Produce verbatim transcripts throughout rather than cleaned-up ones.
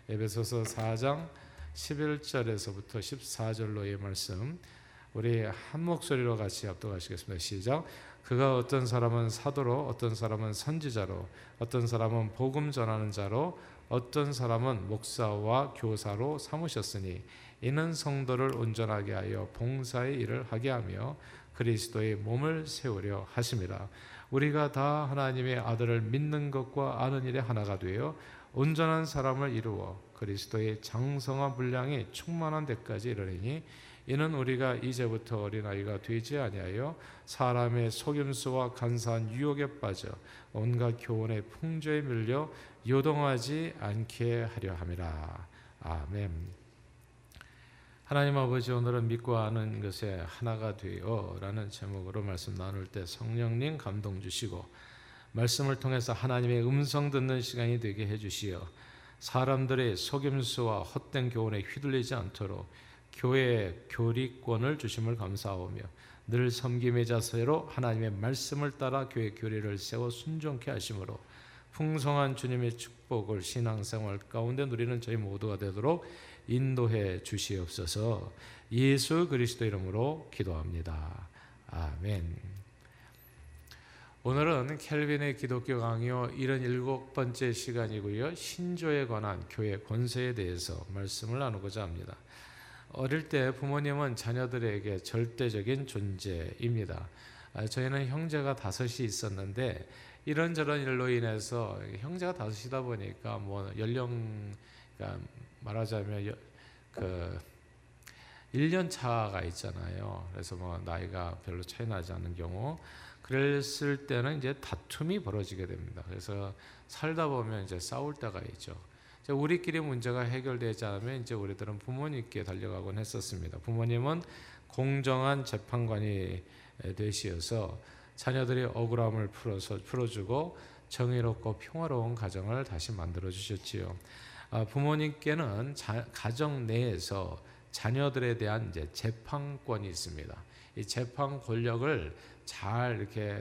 에베소서 사 장 십일 절에서부터 십사 절로의 말씀 우리 한 목소리로 같이 합독하시겠습니다. 시작. 그가 어떤 사람은 사도로, 어떤 사람은 선지자로, 어떤 사람은 복음 전하는 자로, 어떤 사람은 목사와 교사로 삼으셨으니 이는 성도를 온전하게 하여 봉사의 일을 하게 하며 그리스도의 몸을 세우려 하심이라. 우리가 다 하나님의 아들을 믿는 것과 아는 일에 하나가 되어 온전한 사람을 이루어 그리스도의 장성한 분량이 충만한 데까지 이르리니 이는 우리가 이제부터 어린아이가 되지 아니하여 사람의 속임수와 간사한 유혹에 빠져 온갖 교훈의 풍조에 밀려 요동하지 않게 하려 함이라. 아멘. 하나님 아버지, 오늘은 믿고 아는 것에 하나가 되어 라는 제목으로 말씀 나눌 때 성령님 감동 주시고 말씀을 통해서 하나님의 음성 듣는 시간이 되게 해주시어 사람들의 속임수와 헛된 교훈에 휘둘리지 않도록 교회의 교리권을 주심을 감사하오며 늘 섬김의 자세로 하나님의 말씀을 따라 교회 교리를 세워 순종케 하심으로 풍성한 주님의 축복을 신앙생활 가운데 누리는 저희 모두가 되도록 인도해 주시옵소서. 예수 그리스도 이름으로 기도합니다. 아멘. 오늘은 켈빈의 기독교 강요 칠십칠 번째 시간이고요. 신조에 관한 교회 권세에 대해서 말씀을 나누고자 합니다. 어릴 때 부모님은 자녀들에게 절대적인 존재입니다. 저희는 형제가 다섯이 있었는데 이런저런 일로 인해서 형제가 다섯이다 보니까 뭐 연령, 그러니까 말하자면 그 일 년 차가 있잖아요. 그래서 뭐 나이가 별로 차이 나지 않는 경우, 그랬을 때는 이제 다툼이 벌어지게 됩니다. 그래서 살다 보면 이제 싸울 때가 있죠. 우리끼리 문제가 해결되지 않으면 이제 우리들은 부모님께 달려가곤 했었습니다. 부모님은 공정한 재판관이 되시어서 자녀들의 억울함을 풀어서 풀어주고 정의롭고 평화로운 가정을 다시 만들어 주셨지요. 아, 부모님께는 자, 가정 내에서 자녀들에 대한 이제 재판권이 있습니다. 이 재판 권력을 잘 이렇게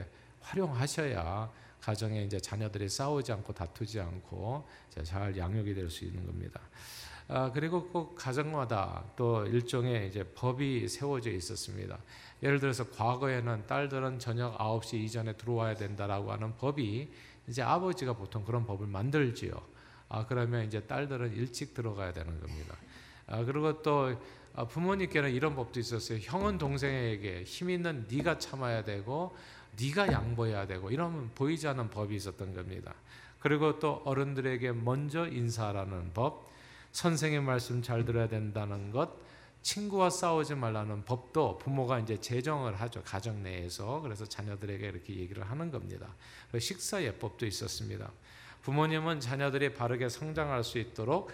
활용하셔야 가정에 이제 자녀들이 싸우지 않고 다투지 않고 잘 양육이 될 수 있는 겁니다. 아, 그리고 꼭 가정마다 또 일종의 이제 법이 세워져 있었습니다. 예를 들어서 과거에는 딸들은 저녁 아홉 시 이전에 들어와야 된다라고 하는 법이 이제 아버지가 보통 그런 법을 만들지요. 아, 그러면 이제 딸들은 일찍 들어가야 되는 겁니다. 아, 그리고 또 부모님께는 이런 법도 있었어요. 형은 동생에게 힘 있는 네가 참아야 되고 네가 양보해야 되고 이런 보이지 않는 법이 있었던 겁니다. 그리고 또 어른들에게 먼저 인사하라는 법, 선생의 말씀 잘 들어야 된다는 것, 친구와 싸우지 말라는 법도 부모가 이제 제정을 하죠. 가정 내에서. 그래서 자녀들에게 이렇게 얘기를 하는 겁니다. 식사 예법도 있었습니다. 부모님은 자녀들이 바르게 성장할 수 있도록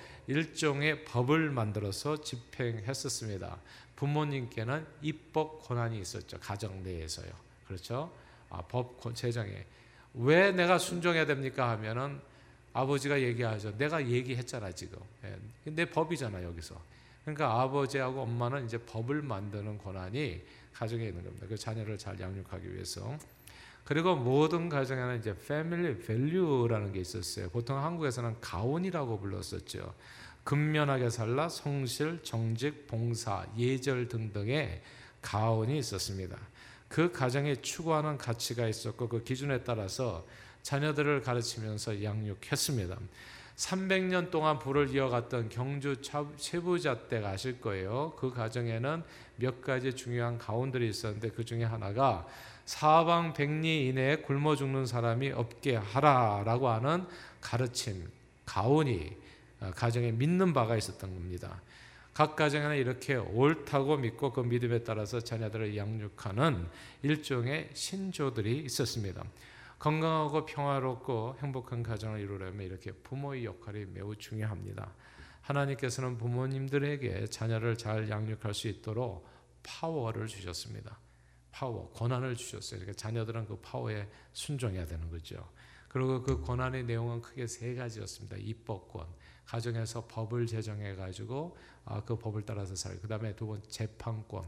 일종의 법을 만들어서 집행했었습니다. 부모님께는 입법 권한이 있었죠. 가정 내에서요. 그렇죠? 아, 법 제정에. 왜 내가 순종해야 됩니까 하면은 아버지가 얘기하죠. 내가 얘기했잖아 지금. 예, 내 법이잖아 여기서. 그러니까 아버지하고 엄마는 이제 법을 만드는 권한이 가정에 있는 겁니다. 그 자녀를 잘 양육하기 위해서. 그리고 모든 가정에는 이제 패밀리 밸류라는 게 있었어요. 보통 한국에서는 가온이라고 불렀었죠. 근면하게 살라, 성실, 정직, 봉사, 예절 등등의 가온이 있었습니다. 그 가정에 추구하는 가치가 있었고 그 기준에 따라서 자녀들을 가르치면서 양육했습니다. 삼백 년 동안 부를 이어갔던 경주 최부자 댁 아실 거예요. 그 가정에는 몇 가지 중요한 가온들이 있었는데 그 중에 하나가 사방 백리 이내에 굶어 죽는 사람이 없게 하라라고 하는 가르침, 가온이 가정에 믿는 바가 있었던 겁니다. 각 가정에는 이렇게 옳다고 믿고 그 믿음에 따라서 자녀들을 양육하는 일종의 신조들이 있었습니다. 건강하고 평화롭고 행복한 가정을 이루려면 이렇게 부모의 역할이 매우 중요합니다. 하나님께서는 부모님들에게 자녀를 잘 양육할 수 있도록 파워를 주셨습니다. 파워, 권한을 주셨어요. 그러니까 자녀들은 그 파워에 순종해야 되는 거죠. 그리고 그 권한의 내용은 크게 세 가지였습니다. 입법권, 가정에서 법을 제정해 가지고 그 법을 따라서 살고, 그 다음에 두 번째 재판권, 그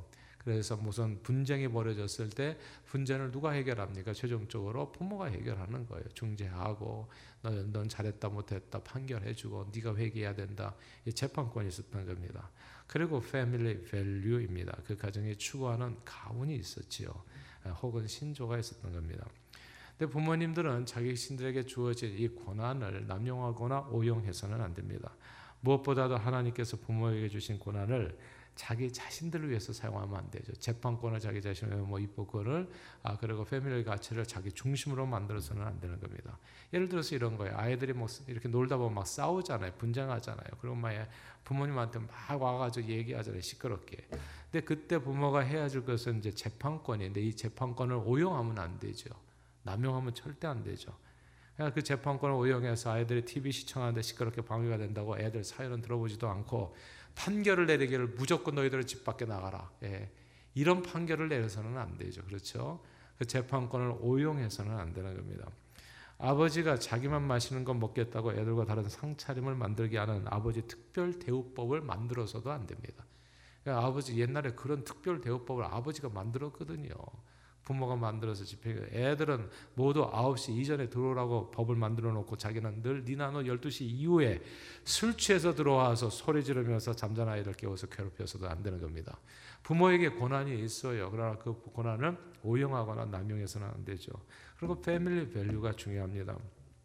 그래서 무슨 분쟁이 벌어졌을 때 분쟁을 누가 해결합니까? 최종적으로 부모가 해결하는 거예요. 중재하고 넌, 넌 잘했다 못했다 판결해주고 네가 회개해야 된다. 이 재판권이 있었던 겁니다. 그리고 패밀리 밸류입니다. 그 가정에 추구하는 가문이 있었지요. 혹은 신조가 있었던 겁니다. 근데 부모님들은 자기 신들에게 주어진 이 권한을 남용하거나 오용해서는 안 됩니다. 무엇보다도 하나님께서 부모에게 주신 권한을 자기 자신들을 위해서 사용하면 안 되죠. 재판권을 자기 자신의 뭐 입법권을 아 그리고 패밀리 가치를 자기 중심으로 만들어서는 안 되는 겁니다. 예를 들어서 이런 거예요. 아이들이 뭐 이렇게 놀다 보면 막 싸우잖아요. 분쟁하잖아요. 그리고 막 부모님한테 막 와가지고 얘기하잖아요. 시끄럽게. 근데 그때 부모가 해야 될 것은 이제 재판권인데 이 재판권을 오용하면 안 되죠. 남용하면 절대 안 되죠. 그 재판권을 오용해서 아이들이 티비 시청하는데 시끄럽게 방해가 된다고 애들 사연은 들어보지도 않고 판결을 내리기를 무조건 너희들은 집 밖에 나가라. 예. 이런 판결을 내려서는 안 되죠. 그렇죠? 그 재판권을 오용해서는 안 되는 겁니다. 아버지가 자기만 마시는 건 먹겠다고 애들과 다른 상차림을 만들게 하는 아버지 특별 대우법을 만들어서도 안 됩니다. 그러니까 아버지 옛날에 그런 특별 대우법을 아버지가 만들었거든요. 부모가 만들어서 집행. 애들은 모두 아홉 시 이전에 들어오라고 법을 만들어 놓고 자기는 늘 니나 너 열두 시 이후에 술 취해서 들어와서 소리 지르면서 잠자는 아이를 깨워서 괴롭혀서도 안 되는 겁니다. 부모에게 권한이 있어요. 그러나 그 권한을 오용하거나 남용해서는 안 되죠. 그리고 패밀리 밸류가 중요합니다.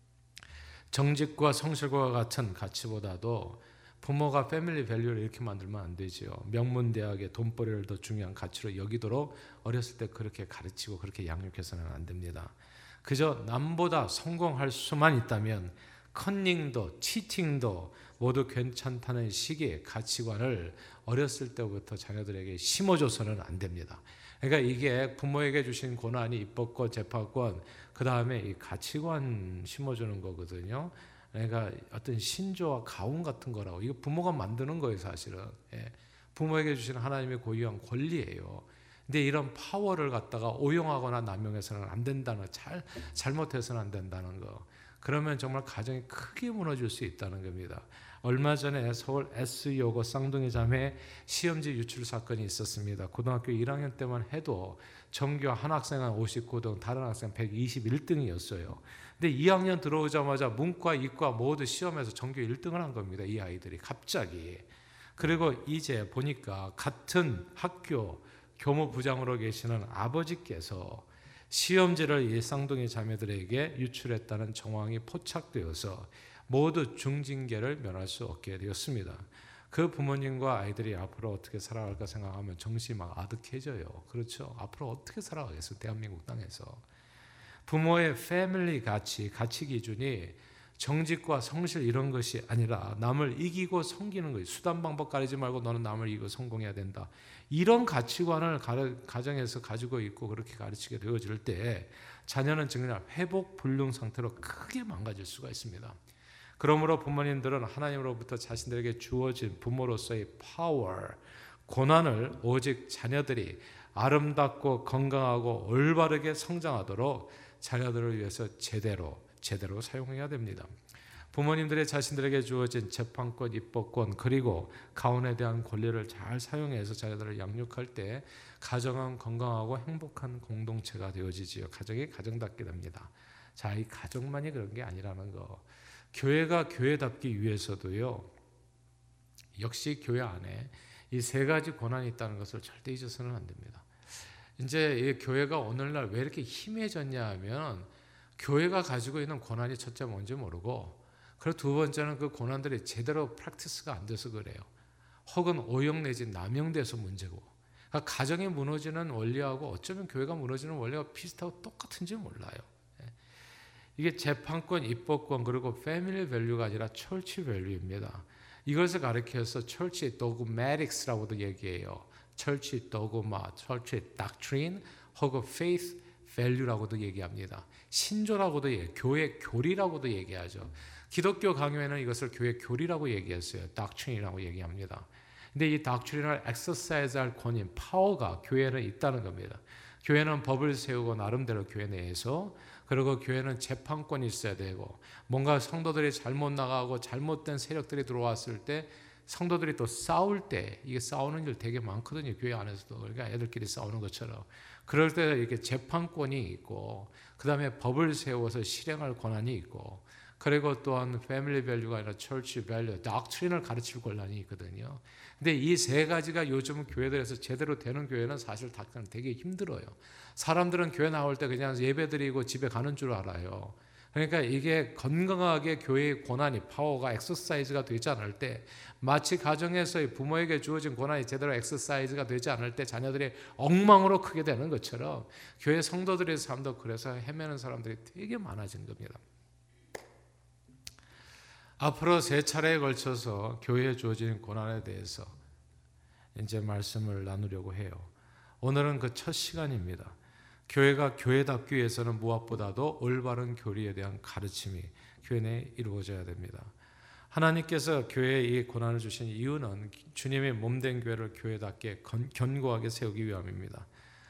정직과 성실과 같은 가치보다도 부모가 패밀리 밸류를 이렇게 만들면 안 되죠. 명문대학의 돈벌이를 더 중요한 가치로 여기도록 어렸을 때 그렇게 가르치고 그렇게 양육해서는 안 됩니다. 그저 남보다 성공할 수만 있다면 컨닝도 치팅도 모두 괜찮다는 식의 가치관을 어렸을 때부터 자녀들에게 심어줘서는 안 됩니다. 그러니까 이게 부모에게 주신 권한이 입법권, 재판권, 그 다음에 이 가치관 심어주는 거거든요. 그러니까 어떤 신조와 가훈 같은 거라고. 이거 부모가 만드는 거예요, 사실은. 예. 부모에게 주시는 하나님의 고유한 권리예요. 근데 이런 파워를 갖다가 오용하거나 남용해서는 안 된다는, 잘 잘못해서는 안 된다는 거. 그러면 정말 가정이 크게 무너질 수 있다는 겁니다. 얼마 전에 서울 S여고 쌍둥이 자매 시험지 유출 사건이 있었습니다. 고등학교 일 학년 때만 해도 전교 한 학생은 오십구 등, 다른 학생 백이십일 등이었어요. 근데 이 학년 들어오자마자 문과, 이과 모두 시험에서 전교 일 등을 한 겁니다. 이 아이들이 갑자기. 그리고 이제 보니까 같은 학교 교무부장으로 계시는 아버지께서 시험지를 이 쌍둥이 자매들에게 유출했다는 정황이 포착되어서 모두 중징계를 면할 수 없게 되었습니다. 그 부모님과 아이들이 앞으로 어떻게 살아갈까 생각하면 정신이 막 아득해져요. 그렇죠? 앞으로 어떻게 살아가겠어요? 대한민국 땅에서. 부모의 패밀리 가치, 가치 기준이 정직과 성실 이런 것이 아니라 남을 이기고 섬기는 거예요. 수단 방법 가리지 말고 너는 남을 이기고 성공해야 된다. 이런 가치관을 가정에서 가지고 있고 그렇게 가르치게 되어질 때 자녀는 정말 회복 불능 상태로 크게 망가질 수가 있습니다. 그러므로 부모님들은 하나님으로부터 자신들에게 주어진 부모로서의 파워, 고난을 오직 자녀들이 아름답고 건강하고 올바르게 성장하도록 자녀들을 위해서 제대로 제대로 사용해야 됩니다. 부모님들의 자신들에게 주어진 재판권, 입법권 그리고 가훈에 대한 권리를 잘 사용해서 자녀들을 양육할 때 가정은 건강하고 행복한 공동체가 되어지지요. 가정이 가정답게 됩니다. 자, 이 가정만이 그런 게 아니라는 거. 교회가 교회답기 위해서도요. 역시 교회 안에 이 세 가지 권한이 있다는 것을 절대 잊어서는 안 됩니다. 이제 이 교회가 오늘날 왜 이렇게 희미해졌냐 하면 교회가 가지고 있는 권한이 첫째 뭔지 모르고 그리고 두 번째는 그 권한들이 제대로 프랙티스가 안 돼서 그래요. 혹은 오용 내지 남용돼서 문제고 그러니까 가정이 무너지는 원리하고 어쩌면 교회가 무너지는 원리가 비슷하고 똑같은지 몰라요. 이게 재판권, 입법권 그리고 패밀리 밸류가 아니라 철치 밸류입니다. 이것을 가리켜서 철치 도그마틱스라고도 얘기해요. 철치 도그마, 철치 닥트린 혹은 페이스 밸류라고도 얘기합니다. 신조라고도 얘기해요. 교회 교리라고도 얘기하죠. 기독교 강요에는 이것을 교회 교리라고 얘기했어요. 닥트린이라고 얘기합니다. 근데 이 닥트린을 엑서사이즈할 권위, 파워가 교회는 있다는 겁니다. 교회는 법을 세우고 나름대로 교회 내에서 그리고 교회는 재판권이 있어야 되고 뭔가 성도들이 잘못 나가고 잘못된 세력들이 들어왔을 때 성도들이 또 싸울 때, 이게 싸우는 일 되게 많거든요. 교회 안에서도. 그러니까 애들끼리 싸우는 것처럼. 그럴 때 이렇게 재판권이 있고, 그 다음에 법을 세워서 실행할 권한이 있고, 그리고 또한 패밀리 밸류가 아니라 철치 밸류, doctrine을 가르칠 권한이 있거든요. 근데 이 세 가지가 요즘 교회들에서 제대로 되는 교회는 사실 되게 힘들어요. 사람들은 교회 나올 때 그냥 예배드리고 집에 가는 줄 알아요. 그러니까 이게 건강하게 교회의 권한이, 파워가 엑서사이즈가 되지 않을 때, 마치 가정에서의 부모에게 주어진 권한이 제대로 엑서사이즈가 되지 않을 때 자녀들이 엉망으로 크게 되는 것처럼 교회 성도들의 삶도 그래서 헤매는 사람들이 되게 많아진 겁니다. 앞으로 세 차례에 걸쳐서 교회에 주어진 고난에 대해서 이제 말씀을 나누려고 해요. 오늘은 그 첫 시간입니다. 교회가 교회답기 위해서는 무엇보다도 올바른 교리에 대한 가르침이 교회 내에 이루어져야 됩니다. 하나님께서 교회에 이 고난을 주신 이유는 주님의 몸된 교회를 교회답게 견고하게 세우기 위함입니다.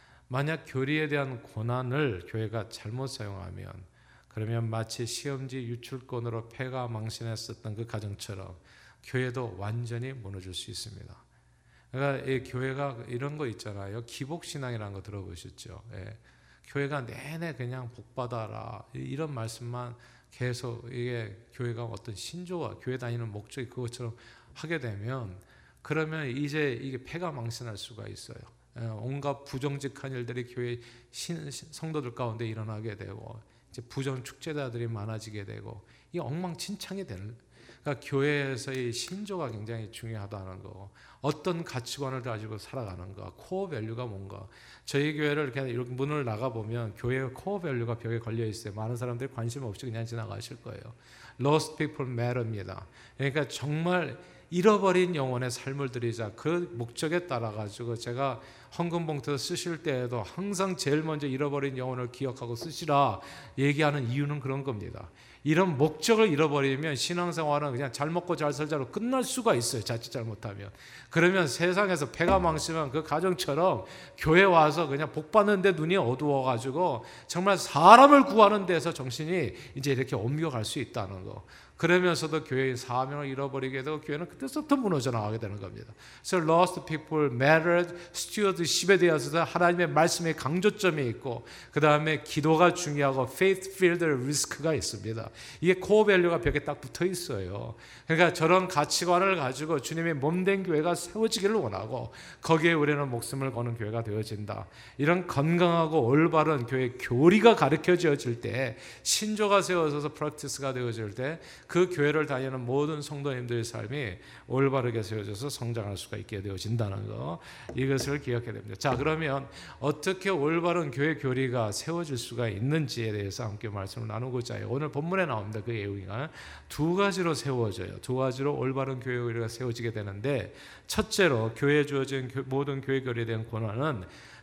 만약 교리에 대한 고난을 교회가 잘못 사용하면, 그러면 마치 시험지 유출권으로 패가 망신했었던 그 가정처럼 교회도 완전히 무너질 수 있습니다. 그러니까 이 교회가 이런 거 있잖아요. 기복신앙이라는 거 들어보셨죠? 예. 교회가 내내 그냥 복받아라 이런 말씀만 계속, 이게 교회가 어떤 신조와 교회 다니는 목적이 그것처럼 하게 되면, 그러면 이제 이게 패가 망신할 수가 있어요. 예. 온갖 부정직한 일들이 교회 신, 성도들 가운데 일어나게 되고, 이제 부정 축제자들이 많아지게 되고, 이 엉망진창이 되는. 그러니까 교회에서의 신조가 굉장히 중요하다는 거, 어떤 가치관을 가지고 살아가는 거, 코어 밸류가 뭔가. 저희 교회를 이렇게 문을 나가 보면 교회의 코어 밸류가 벽에 걸려 있어요. 많은 사람들이 관심 없이 그냥 지나가실 거예요. Lost people matter입니다. 그러니까 정말 잃어버린 영혼의 삶을 드리자, 그 목적에 따라 가지고 제가 헌금봉투 쓰실 때에도 항상 제일 먼저 잃어버린 영혼을 기억하고 쓰시라 얘기하는 이유는 그런 겁니다. 이런 목적을 잃어버리면 신앙생활은 그냥 잘 먹고 잘 살자로 끝날 수가 있어요. 자칫 잘못하면. 그러면 세상에서 패가 망치면 그 가정처럼 교회 와서 그냥 복 받는데 눈이 어두워가지고 정말 사람을 구하는 데서 정신이 이제 이렇게 옮겨갈 수 있다는 거. 그러면서도 교회의 사명을 잃어버리게 되고 교회는 그때서부터 무너져 나가게 되는 겁니다. 그래서 lost people mattered, stewardship에 대해서 하나님의 말씀의 강조점이 있고, 그 다음에 기도가 중요하고 faith filled risk가 있습니다. 이게 코어 밸류가 벽에 딱 붙어 있어요. 그러니까 저런 가치관을 가지고 주님의 몸된 교회가 세워지기를 원하고, 거기에 우리는 목숨을 거는 교회가 되어진다. 이런 건강하고 올바른 교회 교리가 가르쳐질 때, 신조가 세워져서 프랙티스가 되어질 때, 그 교회를 다니는 모든 성도님들의 삶이 올바르게 세워져서 성장할 수가 있게 되어진다는 거, 이것을 기억해야 됩니다. 자, 그러면 어떻게 올바른 교회 교리가 세워질 수가 있는지에 대해서 함께 말씀을 나누고자 해요. 오늘 본문에 나옵니다. 그 내용이 두 가지로 세워져요. 두 가지로 올바른 교회 교리가 세워지게 되는데, 첫째로 교회에 주어진 모든 교회 교리에 대한 권한은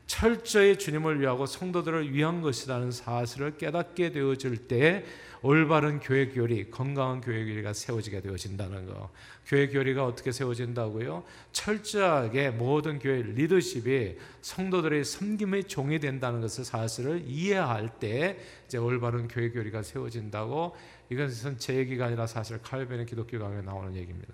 철저히 주님을 위하고 성도들을 위한 것이라는 사실을 깨닫게 되어질 때 올바른 교회 교리, 건강한 교회 교리가 세워지게 되어진다는 거. 교회 교리가 어떻게 세워진다고요? 철저하게 모든 교회 리더십이 성도들의 섬김의 종이 된다는 것을, 사실을 이해할 때 이제 올바른 교회 교리가 세워진다고. 이것은 제 얘기가 아니라 사실 칼빈의 기독교 강의에 나오는 얘기입니다.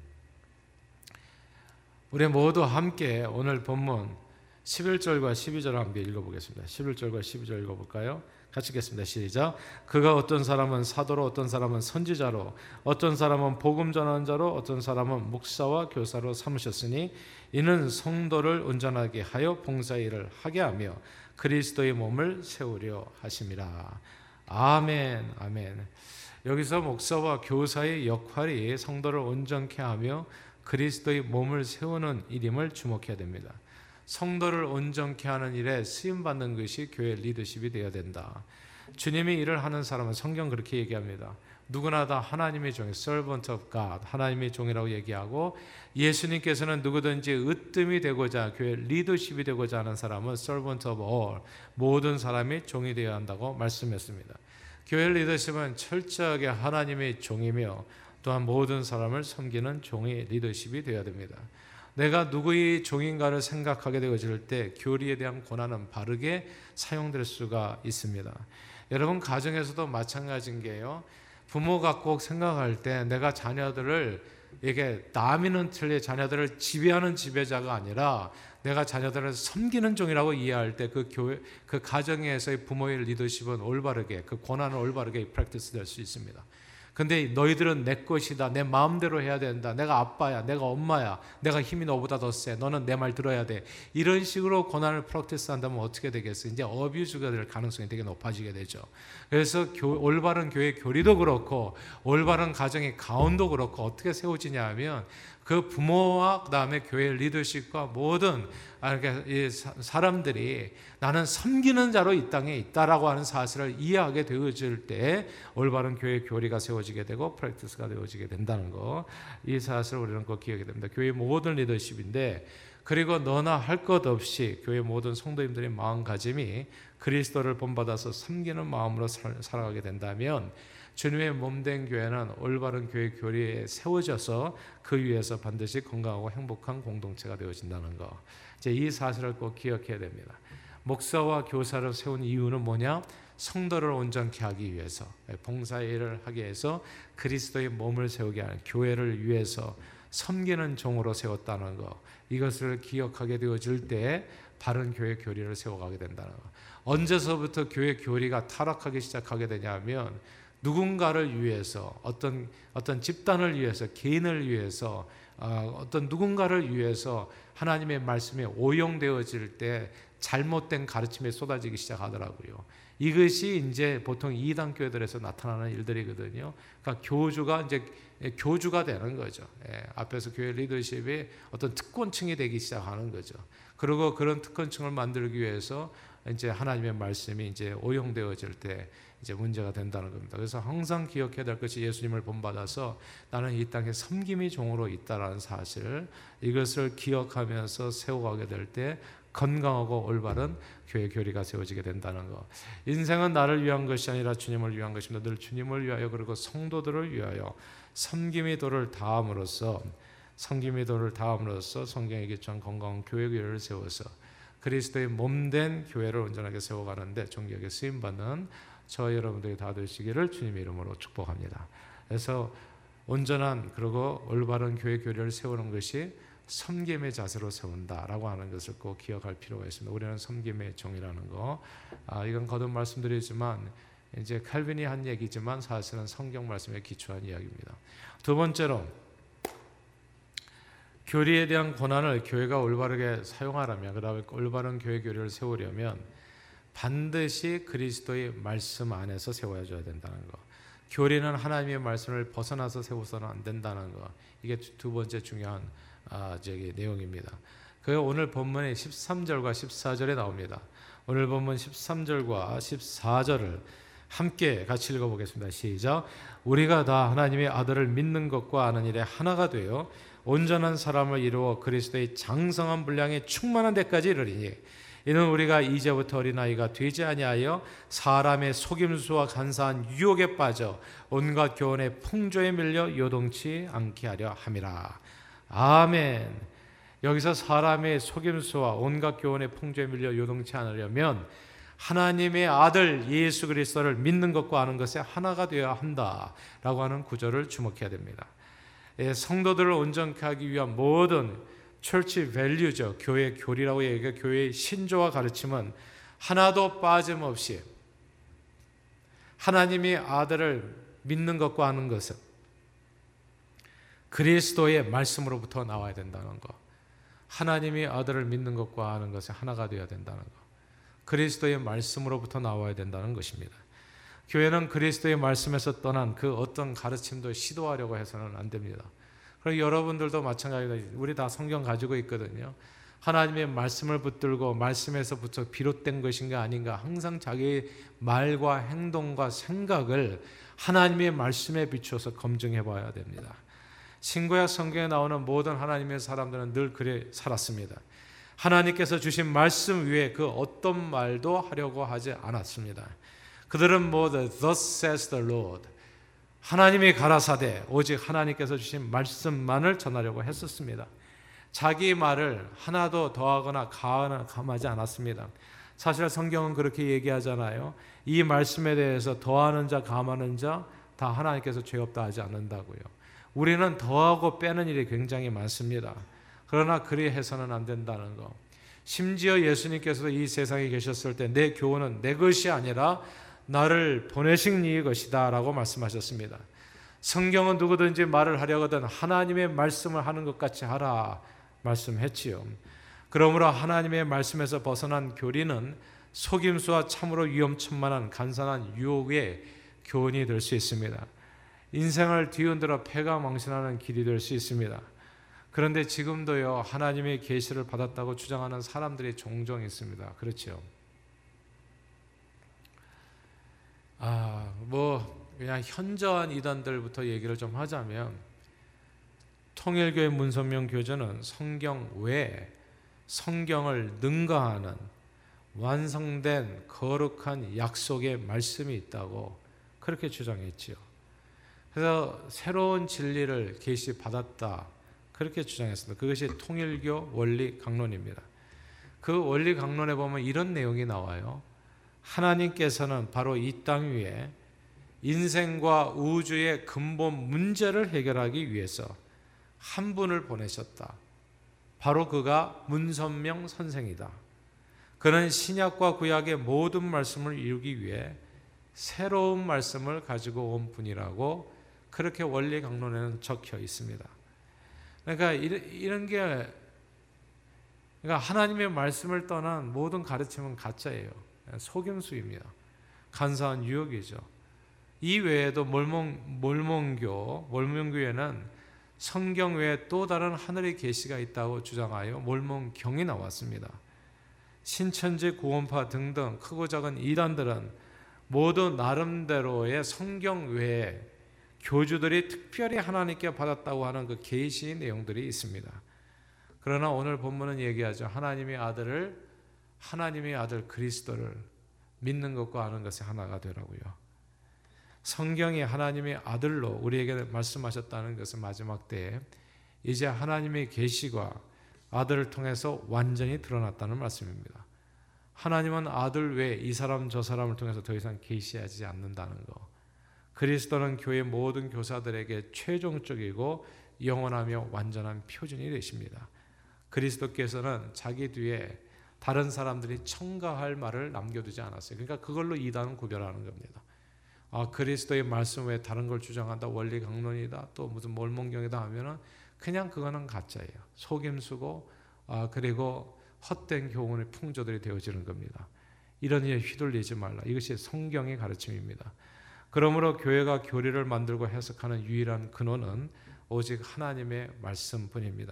우리 모두 함께 오늘 본문 십일 절과 십이 절을 함께 읽어보겠습니다. 십일 절과 십이 절 읽어볼까요? 같이 읽겠습니다. 시작. 그가 어떤 사람은 사도로, 어떤 사람은 선지자로, 어떤 사람은 복음 전하는 자로, 어떤 사람은 목사와 교사로 삼으셨으니 이는 성도를 온전하게 하여 봉사의 일을 하게 하며 그리스도의 몸을 세우려 하심이라. 아멘, 아멘. 여기서 목사와 교사의 역할이 성도를 온전케 하며 그리스도의 몸을 세우는 일임을 주목해야 됩니다. 성도를 온전케 하는 일에 쓰임받는 것이 교회 리더십이 되어야 된다. 주님이 일을 하는 사람은 성경 그렇게 얘기합니다. 누구나 다 하나님의 종이, servant of God, 하나님의 종이라고 얘기하고, 예수님께서는 누구든지 으뜸이 되고자, 교회 리더십이 되고자 하는 사람은 servant of all, 모든 사람이 종이 되어야 한다고 말씀했습니다. 교회 리더십은 철저하게 하나님의 종이며 또한 모든 사람을 섬기는 종의 리더십이 되어야 됩니다. 내가 누구의 종인가를 생각하게 되어질 때 교리에 대한 권한은 바르게 사용될 수가 있습니다. 여러분, 가정에서도 마찬가지인 게요. 부모가 꼭 생각할 때 내가 자녀들을 이게 다미넌틀리 자녀들을 지배하는 지배자가 아니라 내가 자녀들을 섬기는 종이라고 이해할 때 그 교회, 그 가정에서의 부모의 리더십은 올바르게, 그 권한을 올바르게 프랙티스 될 수 있습니다. 근데 너희들은 내 것이다, 내 마음대로 해야 된다, 내가 아빠야, 내가 엄마야, 내가 힘이 너보다 더 세, 너는 내 말 들어야 돼, 이런 식으로 권한을 프랙티스 한다면 어떻게 되겠어요? 이제 어뷰즈가 될 가능성이 되게 높아지게 되죠. 그래서 교, 올바른 교회 교리도 그렇고 올바른 가정의 가운도 그렇고 어떻게 세워지냐 하면 그 부모와 그 다음에 교회 리더십과 모든 이 사람들이 나는 섬기는 자로 이 땅에 있다라고 하는 사실을 이해하게 되어질 때 올바른 교회 교리가 세워지게 되고 프랙티스가 되어지게 된다는 거, 이 사실을 우리는 꼭 기억해야 됩니다. 교회 모든 리더십인데, 그리고 너나 할 것 없이 교회 모든 성도님들의 마음가짐이 그리스도를 본받아서 섬기는 마음으로 살아가게 된다면 주님의 몸된 교회는 올바른 교회 교리에 세워져서 그 위에서 반드시 건강하고 행복한 공동체가 되어진다는 거, 이제 이 사실을 꼭 기억해야 됩니다. 목사와 교사를 세운 이유는 뭐냐? 성도를 온전케 하기 위해서, 봉사의 일을 하기 위해서, 그리스도의 몸을 세우게 하는 교회를 위해서 섬기는 종으로 세웠다는 거, 이것을 기억하게 되어질 때 바른 교회 교리를 세워가게 된다는 거. 언제서부터 교회 교리가 타락하기 시작하게 되냐면 누군가를 위해서, 어떤 어떤 집단을 위해서, 개인을 위해서, 어, 어떤 누군가를 위해서 하나님의 말씀이 오용되어질 때 잘못된 가르침에 쏟아지기 시작하더라고요. 이것이 이제 보통 이단 교회들에서 나타나는 일들이거든요. 그러니까 교주가 이제 교주가 되는 거죠. 예, 앞에서 교회 리더십이 어떤 특권층이 되기 시작하는 거죠. 그리고 그런 특권층을 만들기 위해서 이제 하나님의 말씀이 이제 오용되어질 때 이제 문제가 된다는 겁니다. 그래서 항상 기억해야 될 것이 예수님을 본받아서 나는 이 땅에 섬김의 종으로 있다라는 사실, 이것을 기억하면서 세워가게 될 때 건강하고 올바른 교회 교리가 세워지게 된다는 것. 인생은 나를 위한 것이 아니라 주님을 위한 것입니다. 늘 주님을 위하여, 그리고 성도들을 위하여 섬김의 도를 다함으로써 섬김의 도를 다함으로써 성경에 기초한 건강한 교회 교리를 세워서 그리스도의 몸된 교회를 온전하게 세워가는데 존귀하게 쓰임받는 저 여러분들이 다 되시기를 주님의 이름으로 축복합니다. 그래서 온전한 그리고 올바른 교회 교리를 세우는 것이 섬김의 자세로 세운다라고 하는 것을 꼭 기억할 필요가 있습니다. 우리는 섬김의 종이라는 거, 아, 이건 거듭 말씀드리지만 이제 칼빈이 한 얘기지만 사실은 성경 말씀에 기초한 이야기입니다. 두 번째로, 교리에 대한 권한을 교회가 올바르게 사용하려면, 그다음에 올바른 교회 교리를 세우려면 반드시 그리스도의 말씀 안에서 세워줘야 된다는 거. 교리는 하나님의 말씀을 벗어나서 세워서는 안 된다는 거. 이게 두 번째 중요한 아, 저기 내용입니다. 그 오늘 본문의 십삼 절과 십사 절에 나옵니다. 오늘 본문 십삼 절과 십사 절을 함께 같이 읽어보겠습니다. 시작. 우리가 다 하나님의 아들을 믿는 것과 아는 일에 하나가 되어 온전한 사람을 이루어 그리스도의 장성한 분량에 충만한 데까지 이르리니, 이는 우리가 이제부터 어린아이가 되지 아니하여 사람의 속임수와 간사한 유혹에 빠져 온갖 교훈의 풍조에 밀려 요동치 않게 하려 함이라. 아멘. 여기서 사람의 속임수와 온갖 교훈의 풍조에 밀려 요동치 않으려면 하나님의 아들 예수 그리스도를 믿는 것과 아는 것에 하나가 되어야 한다라고 하는 구절을 주목해야 됩니다. 성도들을 온전케 하기 위한 모든 철치 밸류죠. 교회 교리라고 얘기해. 교회의 신조와 가르침은 하나도 빠짐없이 하나님의 아들을 믿는 것과 아는 것은 그리스도의 말씀으로부터 나와야 된다는 것. 하나님의 아들을 믿는 것과 아는 것이 하나가 되어야 된다는 것. 그리스도의 말씀으로부터 나와야 된다는 것입니다. 교회는 그리스도의 말씀에서 떠난 그 어떤 가르침도 시도하려고 해서는 안 됩니다. 그리고 여러분들도 마찬가지입니다. 우리 다 성경 가지고 있거든요. 하나님의 말씀을 붙들고 말씀에서부터 비롯된 것인가 아닌가 항상 자기의 말과 행동과 생각을 하나님의 말씀에 비추어서 검증해 봐야 됩니다. 신구약 성경에 나오는 모든 하나님의 사람들은 늘 그래 살았습니다. 하나님께서 주신 말씀 위에 그 어떤 말도 하려고 하지 않았습니다. 그들은 모두 Thus says the Lord, 하나님이 가라사대 오직 하나님께서 주신 말씀만을 전하려고 했었습니다. 자기 말을 하나도 더하거나 감하지 않았습니다. 사실 성경은 그렇게 얘기하잖아요. 이 말씀에 대해서 더하는 자 감하는 자 다 하나님께서 죄 없다 하지 않는다고요. 우리는 더하고 빼는 일이 굉장히 많습니다. 그러나 그리 해서는 안 된다는 거. 심지어 예수님께서도 이 세상에 계셨을 때 내 교훈은 내 것이 아니라 나를 보내신 이의 것이다 라고 말씀하셨습니다. 성경은 누구든지 말을 하려거든 하나님의 말씀을 하는 것 같이 하라 말씀했지요. 그러므로 하나님의 말씀에서 벗어난 교리는 속임수와 참으로 위험천만한 간사한 유혹의 교훈이 될 수 있습니다. 인생을 뒤흔들어 패가 망신하는 길이 될 수 있습니다. 그런데 지금도요, 하나님의 계시를 받았다고 주장하는 사람들이 종종 있습니다. 그렇죠? 아, 뭐 그냥 현저한 이단들부터 얘기를 좀 하자면, 통일교회 문선명 교주는 성경 외에 성경을 능가하는 완성된 거룩한 약속의 말씀이 있다고 그렇게 주장했지요. 그래서 새로운 진리를 계시받았다 그렇게 주장했습니다. 그것이 통일교 원리 강론입니다. 그 원리 강론에 보면 이런 내용이 나와요. 하나님께서는 바로 이 땅 위에 인생과 우주의 근본 문제를 해결하기 위해서 한 분을 보내셨다. 바로 그가 문선명 선생이다. 그는 신약과 구약의 모든 말씀을 이루기 위해 새로운 말씀을 가지고 온 분이라고 그렇게 원리 강론에는 적혀 있습니다. 그러니까 이런 게, 그러니까 하나님의 말씀을 떠난 모든 가르침은 가짜예요. 속임수입니다. 간사한 유혹이죠. 이 외에도 몰몬, 몰몬교, 몰몬교에는 성경 외에 또 다른 하늘의 계시가 있다고 주장하여 몰몬경이 나왔습니다. 신천지 구원파 등등 크고 작은 이단들은 모두 나름대로의 성경 외에 교주들이 특별히 하나님께 받았다고 하는 그 계시의 내용들이 있습니다. 그러나 오늘 본문은 얘기하죠. 하나님의 아들을, 하나님의 아들 그리스도를 믿는 것과 아는 것이 하나가 되라고요. 성경이 하나님의 아들로 우리에게 말씀하셨다는 것은 마지막 때에 이제 하나님의 계시가 아들을 통해서 완전히 드러났다는 말씀입니다. 하나님은 아들 외에 이 사람 저 사람을 통해서 더 이상 계시하지 않는다는 거. 그리스도는 교회 모든 교사들에게 최종적이고 영원하며 완전한 표준이 되십니다. 그리스도께서는 자기 뒤에 다른 사람들이 첨가할 말을 남겨두지 않았어요. 그러니까 그걸로 이단은 구별하는 겁니다. 아, 그리스도의 말씀 외에 다른 걸 주장한다, 원리 강론이다, 또 무슨 몰몬경이다 하면은 그냥 그거는 가짜예요. 속임수고, 아, 그리고 헛된 교훈의 풍조들이 되어지는 겁니다. 이런 일에 휘둘리지 말라. 이것이 성경의 가르침입니다. 그러므로 교회가 교리를 만들고 해석하는 유일한 근원은 오직 하나님의 말씀뿐입니다.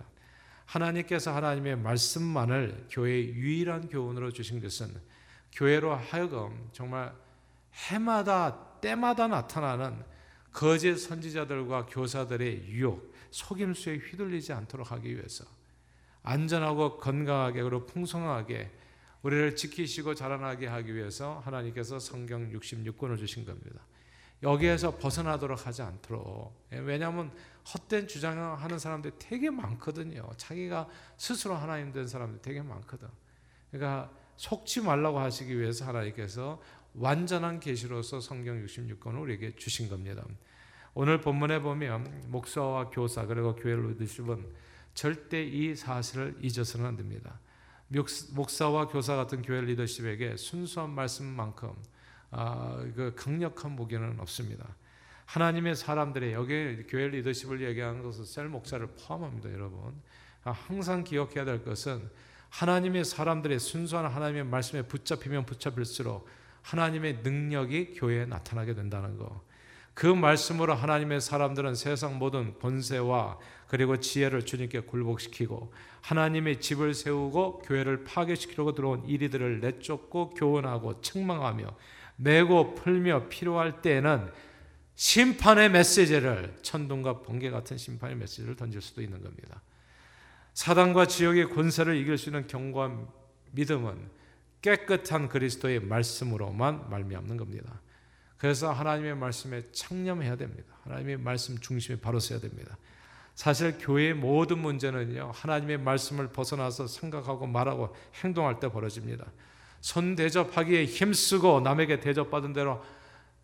하나님께서 하나님의 말씀만을 교회의 유일한 교훈으로 주신 것은 교회로 하여금 정말 해마다 때마다 나타나는 거짓 선지자들과 교사들의 유혹, 속임수에 휘둘리지 않도록 하기 위해서 안전하고 건강하게 그리고 풍성하게 우리를 지키시고 자라나게 하기 위해서 하나님께서 성경 육십육 권을 주신 겁니다. 여기에서 벗어나도록 하지 않도록. 왜냐하면 헛된 주장하는 사람들이 되게 많거든요. 자기가 스스로 하나님 된 사람들이 되게 많거든. 그러니까 속지 말라고 하시기 위해서 하나님께서 완전한 계시로서 성경 육십육 권을 우리에게 주신 겁니다. 오늘 본문에 보면 목사와 교사 그리고 교회 리더십은 절대 이 사실을 잊어서는 안 됩니다. 목사와 교사 같은 교회 리더십에게 순수한 말씀만큼 아, 그 강력한 무기는 없습니다. 하나님의 사람들의 여기 교회 리더십을 얘기하는 것은 셀 목사를 포함합니다, 여러분. 항상 기억해야 될 것은 하나님의 사람들의 순수한 하나님의 말씀에 붙잡히면 붙잡힐수록 하나님의 능력이 교회에 나타나게 된다는 거. 그 말씀으로 하나님의 사람들은 세상 모든 권세와 그리고 지혜를 주님께 굴복시키고 하나님의 집을 세우고 교회를 파괴시키려고 들어온 이리들을 내쫓고 교훈하고 책망하며 매고 풀며 필요할 때에는 심판의 메시지를, 천둥과 번개 같은 심판의 메시지를 던질 수도 있는 겁니다. 사단과 지옥의 권세를 이길 수 있는 견고한 믿음은 깨끗한 그리스도의 말씀으로만 말미암는 겁니다. 그래서 하나님의 말씀에 창념해야 됩니다. 하나님의 말씀 중심에 바로 서야 됩니다. 사실 교회의 모든 문제는요, 하나님의 말씀을 벗어나서 생각하고 말하고 행동할 때 벌어집니다. 손 대접하기에 힘쓰고 남에게 대접받은 대로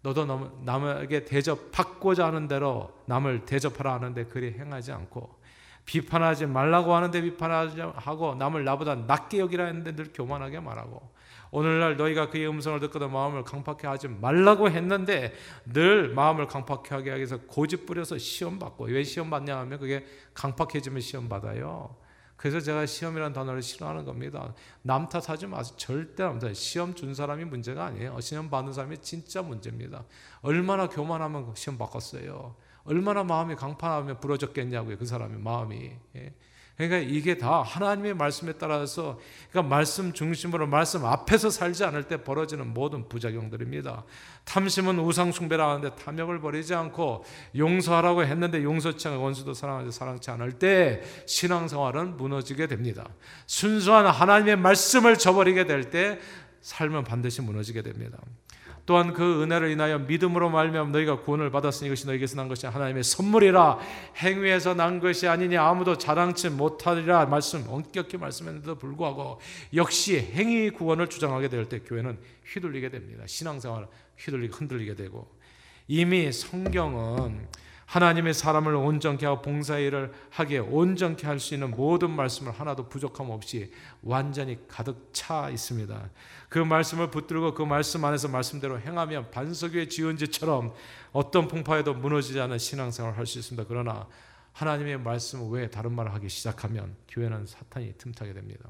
너도 남에게 대접받고자 하는 대로 남을 대접하라 하는데 그리 행하지 않고, 비판하지 말라고 하는데 비판하지 하고, 남을 나보다 낮게 여기라 했는데 늘 교만하게 말하고, 오늘날 너희가 그의 음성을 듣고도 마음을 강팍하게 하지 말라고 했는데 늘 마음을 강팍하게 하기 위해서 고집 부려서 시험 받고. 왜 시험 받냐 하면 그게 강팍해지면 시험 받아요. 그래서 제가 시험이라는 단어를 싫어하는 겁니다. 남 탓하지 마세요. 절대 남 탓. 시험 준 사람이 문제가 아니에요. 시험 받는 사람이 진짜 문제입니다. 얼마나 교만하면 시험 바꿨어요. 얼마나 마음이 강팍하면 부러졌겠냐고요. 그 사람의 마음이. 그러니까 이게 다 하나님의 말씀에 따라서, 그러니까 말씀 중심으로 말씀 앞에서 살지 않을 때 벌어지는 모든 부작용들입니다. 탐심은 우상 숭배라 하는데 탐욕을 버리지 않고, 용서하라고 했는데 용서치 않고 원수도 사랑하지 사랑치 않을 때 신앙생활은 무너지게 됩니다. 순수한 하나님의 말씀을 저버리게 될 때 삶은 반드시 무너지게 됩니다. 또한 그 은혜를 인하여 믿음으로 말미암아 너희가 구원을 받았으니 이것이 너희에게서 난 것이 하나님의 선물이라, 행위에서 난 것이 아니니 아무도 자랑치 못하리라 말씀, 엄격히 말씀했는데도 불구하고 역시 행위 구원을 주장하게 될 때 교회는 휘둘리게 됩니다. 신앙생활 휘둘리고 흔들리게 되고, 이미 성경은 하나님의 사람을 온전케 하고 봉사일을 하기에 온전케 할 수 있는 모든 말씀을 하나도 부족함 없이 완전히 가득 차 있습니다. 그 말씀을 붙들고 그 말씀 안에서 말씀대로 행하면 반석 위에 지은 집처럼 어떤 풍파에도 무너지지 않은 신앙생활을 할 수 있습니다. 그러나 하나님의 말씀 외에 다른 말을 하기 시작하면 교회는 사탄이 틈타게 됩니다.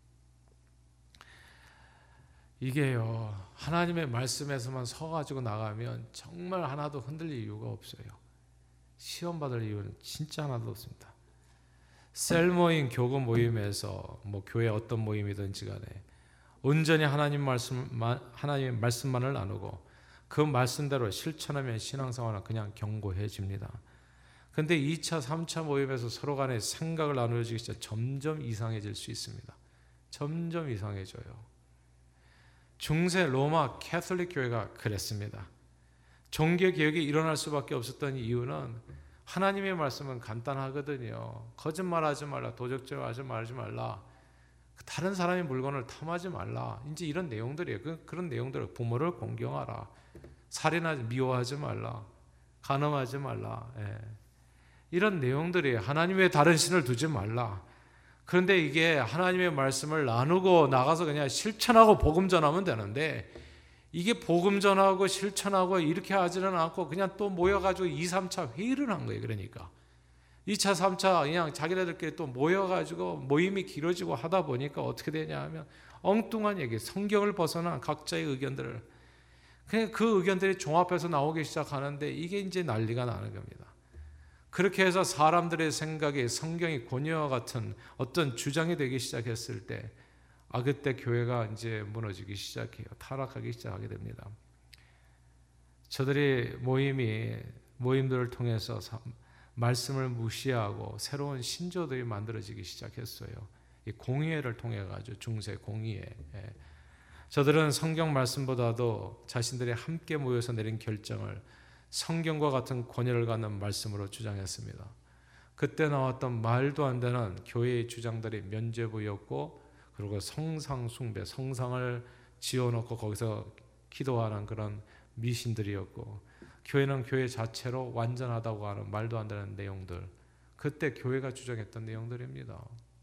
이게요, 하나님의 말씀에서만 서가지고 나가면 정말 하나도 흔들릴 이유가 없어요. 시험 받을 이유는 진짜 하나도 없습니다. 셀 모임, 교구 모임에서 뭐 교회 어떤 모임이든지 간에 온전히 하나님 말씀만, 하나님의 말씀만을 나누고 그 말씀대로 실천하면 신앙생활은 그냥 견고해집니다. 그런데 이 차, 삼 차 모임에서 서로 간에 생각을 나누어지기 시작 점점 이상해질 수 있습니다. 점점 이상해져요. 중세 로마 캐톨릭 교회가 그랬습니다. 종교개혁이 일어날 수밖에 없었던 이유는 하나님의 말씀은 간단하거든요. 거짓말하지 말라, 도적질하지 말지 말라, 다른 사람의 물건을 탐하지 말라, 이제 이런 내용들이에요. 그, 그런 내용들을, 부모를 공경하라, 살인하지, 미워하지 말라, 간음하지 말라, 예. 이런 내용들이 하나님의 다른 신을 두지 말라. 그런데 이게 하나님의 말씀을 나누고 나가서 그냥 실천하고 복음 전하면 되는데, 이게 복음 전하고 실천하고 이렇게 하지는 않고 그냥 또 모여가지고 이, 삼 차 회의를 한 거예요. 그러니까 이 차, 삼 차 그냥 자기네들끼리 또 모여가지고 모임이 길어지고 하다 보니까 어떻게 되냐 하면 엉뚱한 얘기, 성경을 벗어난 각자의 의견들을, 그냥 그 의견들이 종합해서 나오기 시작하는데 이게 이제 난리가 나는 겁니다. 그렇게 해서 사람들의 생각이 성경이 권위와 같은 어떤 주장이 되기 시작했을 때, 아, 그때 교회가 이제 무너지기 시작해요. 타락하기 시작하게 됩니다. 저들이 모임이, 모임들을 통해서 말씀을 무시하고 새로운 신조들이 만들어지기 시작했어요. 이 공의회를 통해 가지고, 중세 공의회. 저들은 성경 말씀보다도 자신들이 함께 모여서 내린 결정을 성경과 같은 권위를 갖는 말씀으로 주장했습니다. 그때 나왔던 말도 안 되는 교회의 주장들이 면죄부였고, 그리고 성상 숭배, 성상을 지어놓고 거기서 기도하는 그런 미신들이었고, 교회는 교회 자체로 완전하다고 하는 말도 안 되는 내용들, 그때 교회가 주장했던 내용들입니다.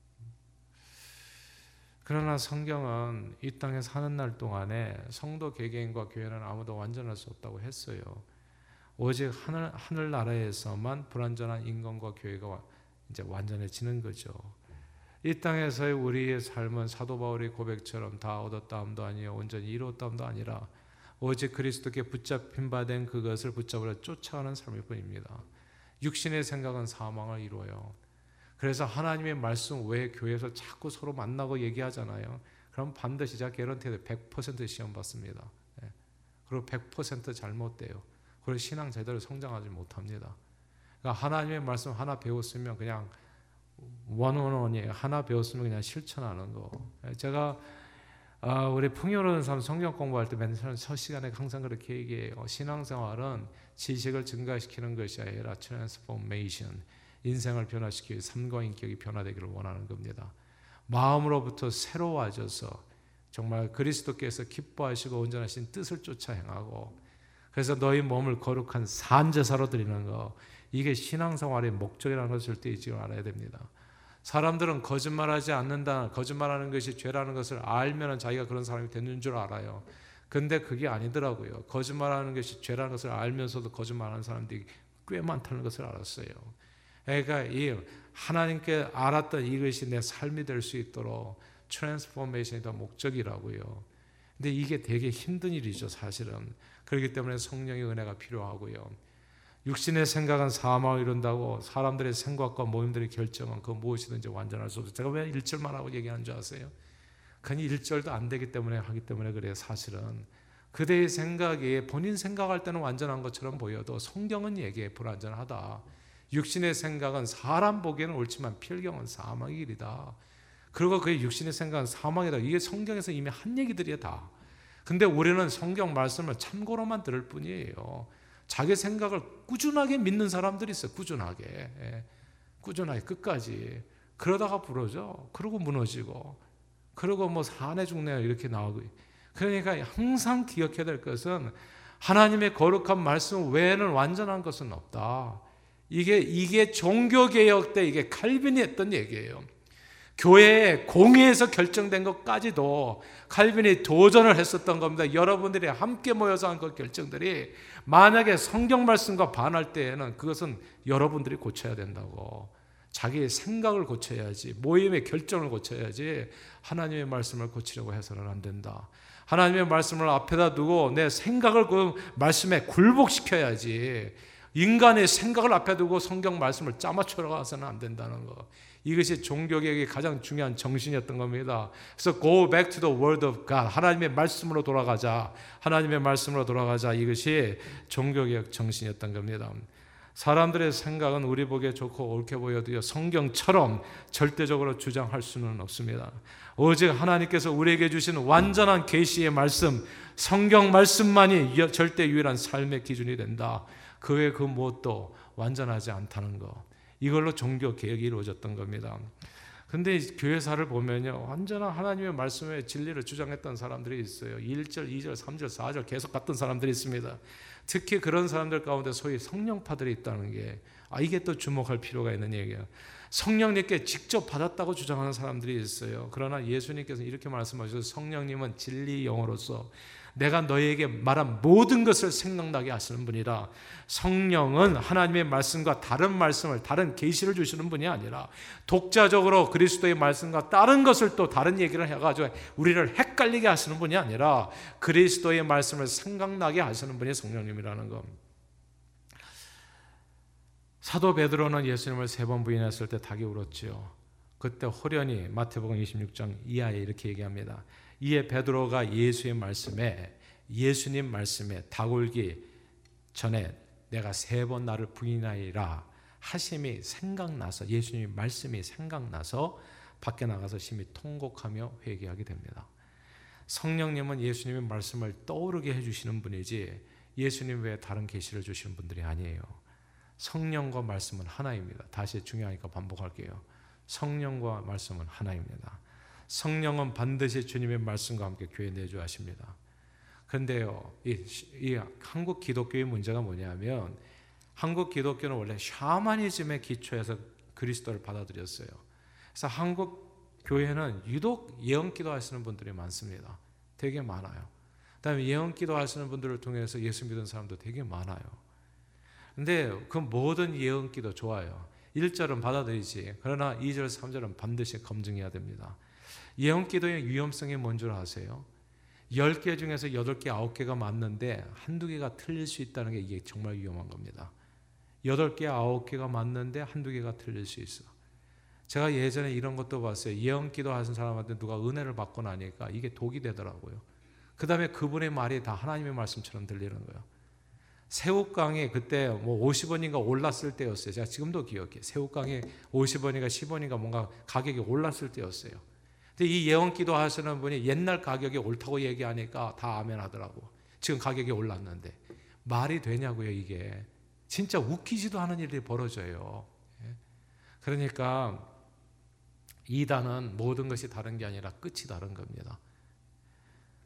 그러나 성경은 이 땅에 사는 날 동안에 성도 개개인과 교회는 아무도 완전할 수 없다고 했어요. 오직 하늘, 하늘나라에서만 불완전한 인간과 교회가 이제 완전해지는 거죠. 이 땅에서의 우리의 삶은 사도 바울의 고백처럼 다 얻었다함도 아니요 온전히 이루었다함도 아니라 오직 그리스도께 붙잡힌 바 된 그것을 붙잡으려 쫓아가는 삶일 뿐입니다. 육신의 생각은 사망을 이루어요. 그래서 하나님의 말씀 외에 교회에서 자꾸 서로 만나고 얘기하잖아요. 그럼 반드시 제가 개런티해도 백 퍼센트 시험 받습니다. 그리고 백 퍼센트 잘못돼요. 그리고 신앙 제대로 성장하지 못합니다. 그러니까 하나님의 말씀 하나 배웠으면 그냥 원원원이에요. 하나 배웠으면 그냥 실천하는 거. 제가 아, 우리 풍요로운 삶 성경 공부할 때 맨날 첫 시간에 항상 그렇게 얘기해요. 신앙생활은 지식을 증가시키는 것이 아니라 트랜스포메이션, 인생을 변화시키기, 삶과 인격이 변화되기를 원하는 겁니다. 마음으로부터 새로워져서 정말 그리스도께서 기뻐하시고 온전하신 뜻을 쫓아 행하고, 그래서 너희 몸을 거룩한 산제사로 드리는 거, 이게 신앙생활의 목적이라는 것을 절대 잊지 말아야 됩니다. 사람들은 거짓말하지 않는다, 거짓말하는 것이 죄라는 것을 알면 자기가 그런 사람이 되는 줄 알아요. 근데 그게 아니더라고요. 거짓말하는 것이 죄라는 것을 알면서도 거짓말하는 사람들이 꽤 많다는 것을 알았어요. 그러니까 이 하나님께 알았던 이것이 내 삶이 될 수 있도록 트랜스포메이션이 더 목적이라고요. 근데 이게 되게 힘든 일이죠, 사실은. 그렇기 때문에 성령의 은혜가 필요하고요. 육신의 생각은 사망을 이룬다고 사람들의 생각과 모임들의 결정은 그 무엇이든지 완전할 수 없어요. 제가 왜 일 절만 하고 얘기하는 줄 아세요? 그냥 일 절도 안 되기 때문에 하기 때문에 그래요. 사실은 그대의 생각이 본인 생각할 때는 완전한 것처럼 보여도 성경은 얘기해 불완전하다. 육신의 생각은 사람 보기에는 옳지만 필경은 사망의 길이다. 그리고 그 육신의 생각은 사망이다. 이게 성경에서 이미 한 얘기들이야 다. 근데 우리는 성경 말씀을 참고로만 들을 뿐이에요. 자기 생각을 꾸준하게 믿는 사람들이 있어요. 꾸준하게. 예. 꾸준하게 끝까지. 그러다가 부러져. 그러고 무너지고. 그러고 뭐 사내 죽네요 이렇게 나오고. 그러니까 항상 기억해야 될 것은 하나님의 거룩한 말씀 외에는 완전한 것은 없다. 이게 이게 종교개혁 때 이게 칼빈이 했던 얘기예요. 교회의 공의에서 결정된 것까지도 칼빈이 도전을 했었던 겁니다. 여러분들이 함께 모여서 한 그 결정들이 만약에 성경 말씀과 반할 때에는 그것은 여러분들이 고쳐야 된다고. 자기의 생각을 고쳐야지, 모임의 결정을 고쳐야지 하나님의 말씀을 고치려고 해서는 안 된다. 하나님의 말씀을 앞에다 두고 내 생각을 그 말씀에 굴복시켜야지 인간의 생각을 앞에 두고 성경 말씀을 짜맞추러 가서는 안 된다는 거. 이것이 종교개혁의 가장 중요한 정신이었던 겁니다. 그래서 go back to the word of God. 하나님의 말씀으로 돌아가자. 하나님의 말씀으로 돌아가자. 이것이 종교개혁 정신이었던 겁니다. 사람들의 생각은 우리 보기에 좋고 옳게 보여도요, 성경처럼 절대적으로 주장할 수는 없습니다. 오직 하나님께서 우리에게 주신 완전한 계시의 말씀, 성경 말씀만이 절대 유일한 삶의 기준이 된다. 그 외 그 무엇도 완전하지 않다는 거. 이걸로 종교 개혁이 이루어졌던 겁니다. 근데 교회사를 보면요, 완전한 하나님의 말씀에 진리를 주장했던 사람들이 있어요. 일 절, 이 절, 삼 절, 사 절 계속 갔던 사람들이 있습니다. 특히 그런 사람들 가운데 소위 성령파들이 있다는 게, 아, 이게 또 주목할 필요가 있는 얘기예요. 성령님께 직접 받았다고 주장하는 사람들이 있어요. 그러나 예수님께서 이렇게 말씀하셔서 성령님은 진리 영으로서 내가 너희에게 말한 모든 것을 생각나게 하시는 분이라. 성령은 하나님의 말씀과 다른 말씀을, 다른 계시를 주시는 분이 아니라 독자적으로 그리스도의 말씀과 다른 것을 또 다른 얘기를 해가지고 우리를 헷갈리게 하시는 분이 아니라 그리스도의 말씀을 생각나게 하시는 분이 성령님이라는 것. 사도 베드로는 예수님을 세 번 부인했을 때 닭이 울었지요. 그때 호련히 마태복음 이십육 장 이하에 이렇게 얘기합니다. 이에 베드로가 예수의 말씀에, 예수님 말씀에 닭 울기 전에 내가 세 번 나를 부인하리라 하심이 생각나서, 예수님 말씀이 생각나서 밖에 나가서 심히 통곡하며 회개하게 됩니다. 성령님은 예수님의 말씀을 떠오르게 해주시는 분이지 예수님 외에 다른 계시를 주시는 분들이 아니에요. 성령과 말씀은 하나입니다. 다시 중요하니까 반복할게요. 성령과 말씀은 하나입니다. 성령은 반드시 주님의 말씀과 함께 교회에 내주하십니다. 그런데요, 이, 이 한국 기독교의 문제가 뭐냐면, 한국 기독교는 원래 샤머니즘의 기초에서 그리스도를 받아들였어요. 그래서 한국 교회는 유독 예언기도 하시는 분들이 많습니다. 되게 많아요. 그다음에 예언기도 하시는 분들을 통해서 예수 믿는 사람도 되게 많아요. 근데 그 모든 예언기도 좋아요. 일 절은 받아들이지. 그러나 이 절, 삼 절은 반드시 검증해야 됩니다. 예언기도의 위험성이 뭔 줄 아세요? 열 개 중에서 여덟 개, 아홉 개가 맞는데 한두 개가 틀릴 수 있다는 게 이게 정말 위험한 겁니다. 여덟 개, 아홉 개가 맞는데 한두 개가 틀릴 수 있어. 제가 예전에 이런 것도 봤어요. 예언기도 하신 사람한테 누가 은혜를 받고 나니까 이게 독이 되더라고요. 그 다음에 그분의 말이 다 하나님의 말씀처럼 들리는 거예요. 새우깡이 그때 뭐 오십 원인가 올랐을 때였어요. 제가 지금도 기억해요. 새우깡이 오십 원인가 십 원인가 뭔가 가격이 올랐을 때였어요. 근데 이 예언기도 하시는 분이 옛날 가격이 옳다고 얘기하니까 다 아멘 하더라고. 지금 가격이 올랐는데. 말이 되냐고요, 이게. 진짜 웃기지도 않은 일이 벌어져요. 그러니까 이단은 모든 것이 다른 게 아니라 끝이 다른 겁니다.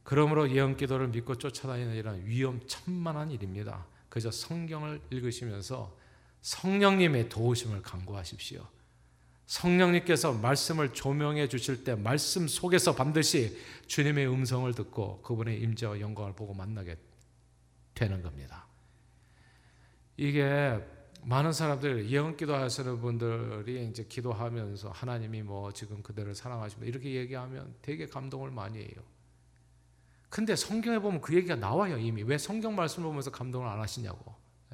그러므로 예언기도를 믿고 쫓아다니는 일은 위험천만한 일입니다. 그저 성경을 읽으시면서 성령님의 도우심을 간구하십시오. 성령님께서 말씀을 조명해 주실 때 말씀 속에서 반드시 주님의 음성을 듣고 그분의 임재와 영광을 보고 만나게 되는 겁니다. 이게 많은 사람들, 예언기도 하시는 분들이 이제 기도하면서 하나님이 뭐 지금 그대를 사랑하십니다 이렇게 얘기하면 되게 감동을 많이 해요. 근데 성경에 보면 그 얘기가 나와요. 이미. 왜 성경 말씀을 보면서 감동을 안 하시냐고.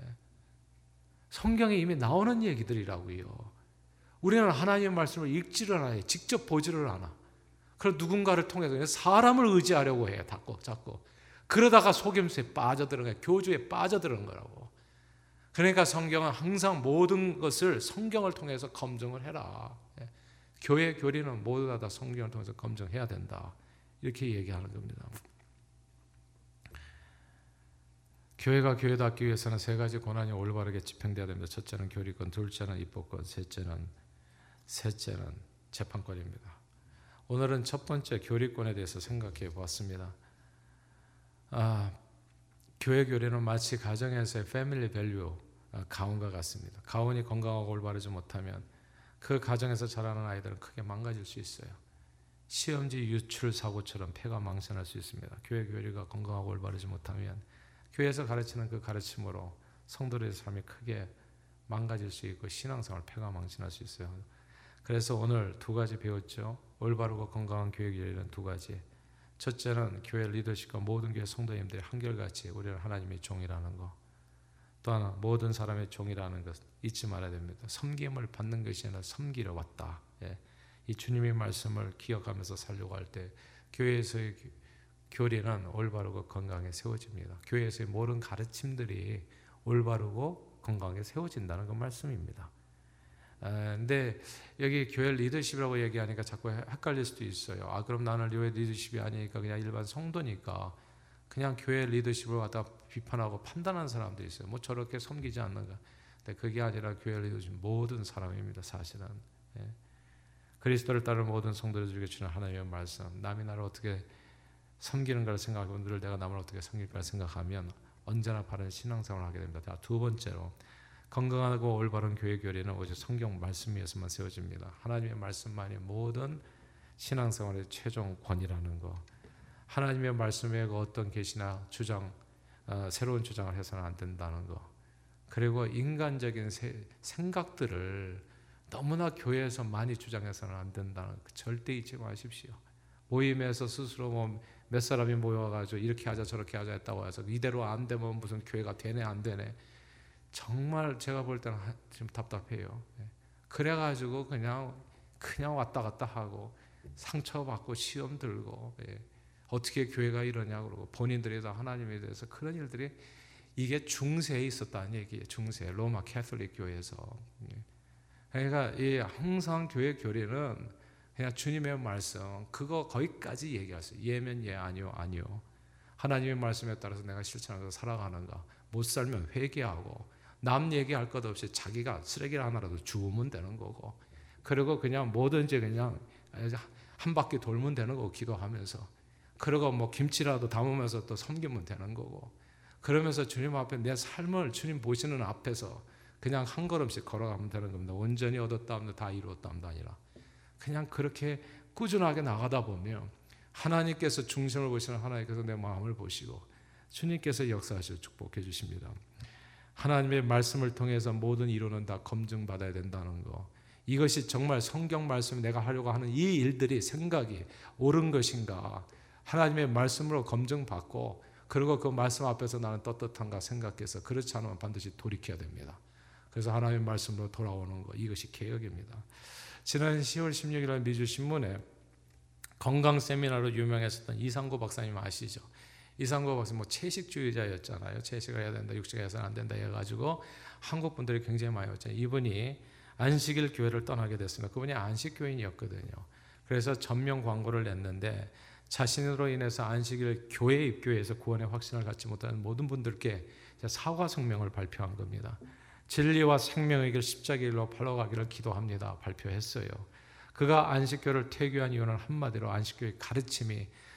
성경에 이미 나오는 얘기들이라고요. 우리는 하나님의 말씀을 읽지를 않아요. 직접 보지를 않아. 그래서 누군가를 통해서 사람을 의지하려고 해요. 자꾸, 자꾸. 그러다가 속임수에 빠져들어가요. 교주에 빠져들은 거라고. 그러니까 성경은 항상 모든 것을 성경을 통해서 검증을 해라. 교회 교리는 모두 다 성경을 통해서 검증해야 된다. 이렇게 얘기하는 겁니다. 교회가 교회답기 위해서는 세 가지 권한이 올바르게 집행되어야 됩니다. 첫째는 교리권, 둘째는 입법권, 셋째는 셋째는 재판권입니다. 오늘은 첫 번째 교리권에 대해서 생각해 보았습니다. 아, 교회 교리는 마치 가정에서의 패밀리 밸류 가훈과 같습니다. 가훈이 건강하고 올바르지 못하면 그 가정에서 자라는 아이들은 크게 망가질 수 있어요. 시험지 유출 사고처럼 폐가 망신할 수 있습니다. 교회 교리가 건강하고 올바르지 못하면 교회에서 가르치는 그 가르침으로 성도들의 삶이 크게 망가질 수 있고 신앙생활 폐가 망신할 수 있어요. 그래서 오늘 두 가지 배웠죠. 올바르고 건강한 교회 교리는 두 가지. 첫째는 교회 리더십과 모든 교회 성도님들이 한결같이 우리는 하나님의 종이라는 거. 또 하나 모든 사람의 종이라는 것 잊지 말아야 됩니다. 섬김을 받는 것이 아니라 섬기러 왔다. 예. 이 주님의 말씀을 기억하면서 살려고 할 때 교회에서의 교리는 올바르고 건강하게 세워집니다. 교회에서의 모든 가르침들이 올바르고 건강하게 세워진다는 그 말씀입니다. 근데 여기 교회 리더십이라고 얘기하니까 자꾸 헷갈릴 수도 있어요. 아 그럼 나는 교회 리더십이 아니니까 그냥 일반 성도니까 그냥 교회 리더십을 갖다 비판하고 판단하는 사람도 있어요. 뭐 저렇게 섬기지 않는가. 근데 그게 아니라 교회 리더십 모든 사람입니다. 사실은. 예. 그리스도를 따르는 모든 성도들에게 주는 하나님의 말씀. 남이 나를 어떻게 섬기는 걸 생각하고 늘 내가 남을 어떻게 섬길까 생각하면 언제나 바른 신앙생활을 하게 됩니다. 자, 두 번째로 건강하고 올바른 교회 교리는 오직 성경 말씀 위에서만 세워집니다. 하나님의 말씀만이 모든 신앙생활의 최종 권이라는 거. 하나님의 말씀에 어떤 계시나 주장, 어, 새로운 주장을 해서는 안 된다는 거. 그리고 인간적인 세, 생각들을 너무나 교회에서 많이 주장해서는 안 된다는 거. 절대 잊지 마십시오. 모임에서 스스로 뭐 몇 사람이 모여가지고 이렇게 하자 저렇게 하자 했다고 해서 이대로 안 되면 무슨 교회가 되네 안 되네. 정말 제가 볼 때는 지금 답답해요. 그래가지고 그냥 그냥 왔다 갔다 하고 상처받고 시험 들고 예. 어떻게 교회가 이러냐 그러고 본인들이 다 하나님에 대해서 그런 일들이 이게 중세에 있었다는 얘기예요. 중세 로마 캐톨릭 교회에서. 예. 그러니까 이 항상 교회 교리는 그냥 주님의 말씀 그거 거기까지 얘기하세요. 예면 예 아니요 아니요. 하나님의 말씀에 따라서 내가 실천해서 살아가는가. 못 살면 회개하고 남 얘기할 것 없이 자기가 쓰레기를 하나라도 주우면 되는 거고 그리고 그냥 뭐든지 그냥 한 바퀴 돌면 되는 거고 기도하면서 그리고 뭐 김치라도 담으면서 또 섬기면 되는 거고 그러면서 주님 앞에 내 삶을 주님 보시는 앞에서 그냥 한 걸음씩 걸어가면 되는 겁니다. 온전히 얻었다 하면 다 이루었다 하면 아니라 그냥 그렇게 꾸준하게 나가다 보면 하나님께서 중심을 보시는 하나님께서 내 마음을 보시고 주님께서 역사하시고 축복해 주십니다. 하나님의 말씀을 통해서 모든 이론은 다 검증받아야 된다는 거. 이것이 정말 성경 말씀 내가 하려고 하는 이 일들이 생각이 옳은 것인가 하나님의 말씀으로 검증받고 그리고 그 말씀 앞에서 나는 떳떳한가 생각해서 그렇지 않으면 반드시 돌이켜야 됩니다. 그래서 하나님의 말씀으로 돌아오는 거 이것이 개혁입니다. 지난 시월 십육일 미주신문에 건강 세미나로 유명했었던 이상구 박사님 아시죠? 이상구 박사님 뭐 채식주의자였잖아요. 채식을 해야 된다, 육식을 해서는 안 된다 해가지고 한국 분들이 굉장히 많이 왔잖아요. 이분이 안식일 교회를 떠나게 됐습니다. 그분이 안식교인이었거든요. 그래서 전면 광고를 냈는데 자신으로 인해서 안식일 교회 입교해서 구원의 확신을 갖지 못하는 모든 분들께 사과 성명을 발표한 겁니다. 진리와 생명의 길 십자가의 길로 팔러가기를 기도합니다. 발표했어요. 그가 안식교를 퇴교한 이유는 한마디로 안식교의 가르침이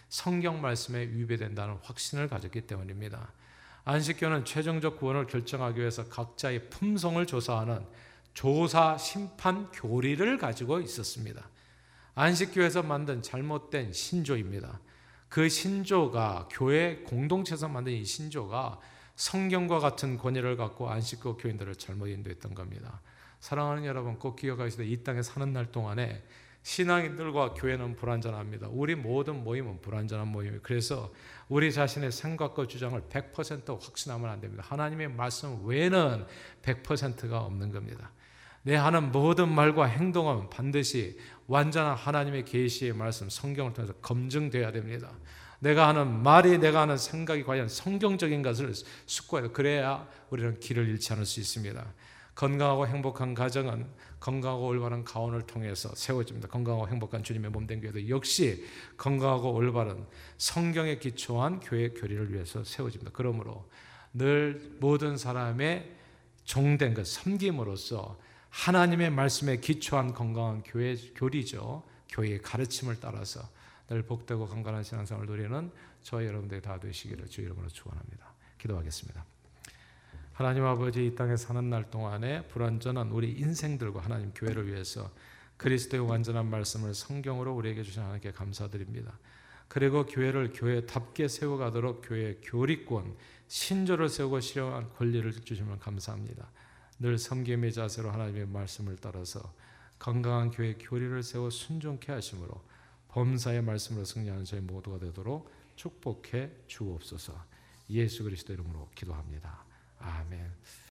성경 말씀에 위배된다는 확신을 가졌기 때문입니다. 안식교는 최종적 구원을 결정하기 위해서 각자의 품성을 조사하는 조사 심판 교리를 가지고 있었습니다. 안식교에서 만든 잘못된 신조입니다. 그 신조가 교회 공동체에서 만든 이 신조가 성경과 같은 권위를 갖고 안식교 교인들을 잘못 인도했던 겁니다. 사랑하는 여러분, 꼭 기억하시되 이 땅에 사는 날 동안에 신앙인들과 교회는 불완전합니다. 우리 모든 모임은 불완전한 모임이에요. 그래서 우리 자신의 생각과 주장을 백 퍼센트 확신하면 안 됩니다. 하나님의 말씀 외에는 백 퍼센트가 없는 겁니다. 내 하는 모든 말과 행동은 반드시 완전한 하나님의 계시의 말씀, 성경을 통해서 검증되어야 됩니다. 내가 하는 말이, 내가 하는 생각이 과연 성경적인 것을 숙고해야, 그래야 우리는 길을 잃지 않을 수 있습니다. 건강하고 행복한 가정은 건강하고 올바른 가원을 통해서 세워집니다. 건강하고 행복한 주님의 몸된 교회도 역시 건강하고 올바른 성경에 기초한 교회 교리를 위해서 세워집니다. 그러므로 늘 모든 사람의 종된 것, 섬김으로써 하나님의 말씀에 기초한 건강한 교회 교리죠. 교회의 가르침을 따라서 늘 복되고 건강한 신앙생활을 누리는 저희 여러분들이 다 되시기를 주 이름으로 축원합니다. 기도하겠습니다. 하나님 아버지, 이 땅에 사는 날 동안에 불완전한 우리 인생들과 하나님 교회를 위해서 그리스도의 완전한 말씀을 성경으로 우리에게 주신 하나님께 감사드립니다. 그리고 교회를 교회답게 세워가도록 교회의 교리권, 신조를 세우고 실현한 권리를 주시면 감사합니다. 늘 섬김의 자세로 하나님의 말씀을 따라서 건강한 교회의 교리를 세워 순종케 하심으로 범사의 말씀으로 승리하는 저희 모두가 되도록 축복해 주옵소서. 예수 그리스도 이름으로 기도합니다. 아멘.